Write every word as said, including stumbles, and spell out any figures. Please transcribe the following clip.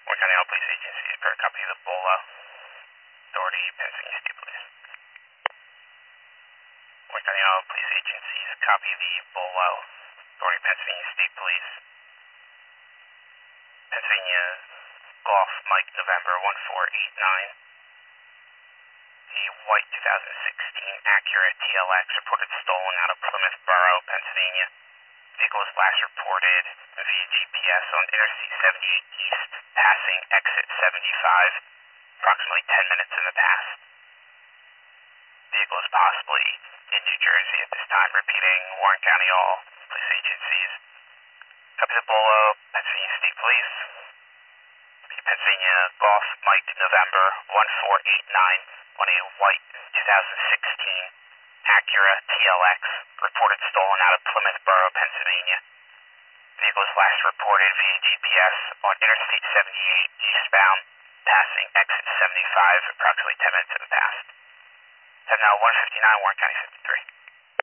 Warren County All Police Agencies for a copy of the Bolo Authority, Pennsylvania State Police. Warren County All Police Agencies, copy of the Bolo Authority, Pennsylvania State Police. Pennsylvania Golf Mike November one four eight nine. A white two thousand sixteen Acura T L X reported stolen out of Plymouth Borough, Pennsylvania. Vehicle was last reported via G P S on Interstate seventy-eight East, passing exit seventy-five, approximately ten minutes in the past. Vehicle is possibly in New Jersey at this time. Repeating, Warren County All Police Agencies. Copy the Bolo, Pennsylvania State Police. Pennsylvania Golf Mike November one four eight nine on a white two thousand sixteen Acura T L X reported stolen out of Plymouth Borough, Pennsylvania. Vehicle was last reported via G P S on Interstate seventy-eight eastbound, passing exit seventy-five, approximately ten minutes in the past. Time now one fifty-nine, Warren County fifty-three.